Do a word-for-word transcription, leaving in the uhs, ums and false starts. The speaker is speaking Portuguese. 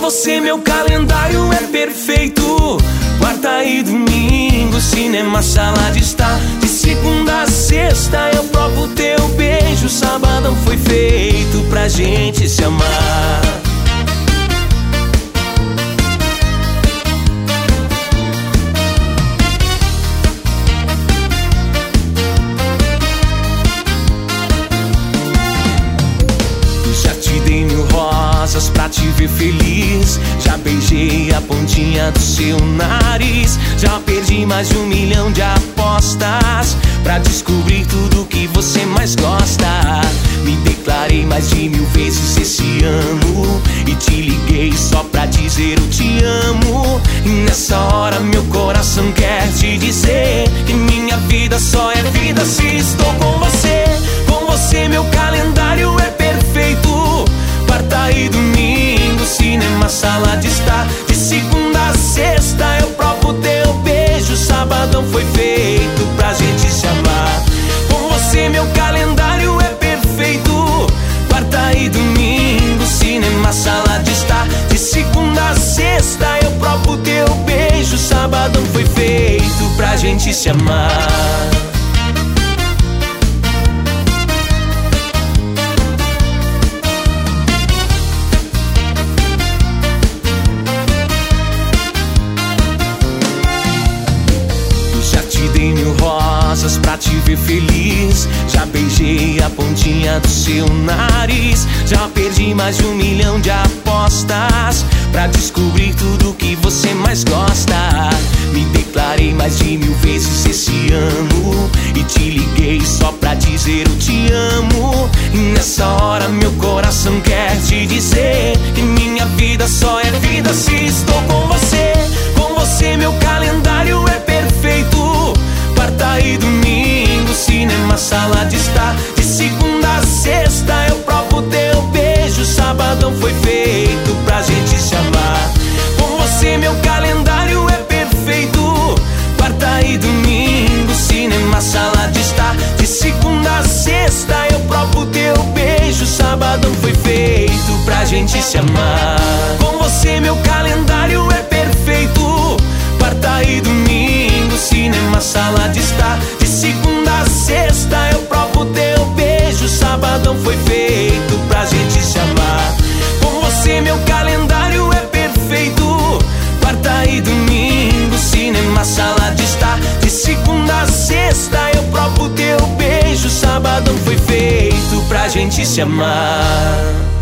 você meu calendário é perfeito. Quarta e domingo, cinema, sala de estar. De segunda a sexta eu provo teu beijo. Sabadão foi feito pra gente se amar. Já te dei mil rosas pra te ver feliz. Já beijei a pontinha do seu nariz. Já perdi mais de um milhão de apostas pra descobrir tudo que você mais gosta. Me declarei mais de mil vezes esse ano e te liguei só pra dizer eu te amo. E nessa hora meu coração quer te dizer que minha vida só é vida se estou com você. Com você meu calendário é perfeito. Quarta e domingo, cinema, sala de estar. De segunda a sexta eu provo teu beijo. Sabadão foi feito pra gente se amar. Com você meu calendário é perfeito. Quarta e domingo, cinema, sala de estar. De segunda a sexta eu provo teu beijo. Sabadão foi feito pra gente se amar. Mil rosas pra te ver feliz. Já beijei a pontinha do seu nariz. Já perdi mais de um milhão de apostas pra descobrir tudo que você mais gosta. Me declarei mais de mil vezes esse ano e te liguei só pra dizer eu te amo. E nessa hora meu coração quer te dizer que minha vida só é vida se estou com você. Com você meu calendário é perfeito. Quarta e domingo, cinema, sala de estar. De segunda a sexta eu provo teu beijo. Sabadão foi feito pra gente se amar. Com você meu calendário é perfeito. Quarta e domingo, cinema, sala de estar. De segunda a sexta eu provo teu beijo. Sabadão foi feito pra gente se amar. Com você meu calendário é perfeito. Quarta e domingo, cinema, sala de estar. De segunda a sexta eu provo teu beijo. Sabadão foi feito pra gente se amar. Com você meu calendário é perfeito. Quarta e domingo, cinema, sala de estar. De segunda a sexta eu provo teu beijo. Sabadão foi feito pra gente se amar.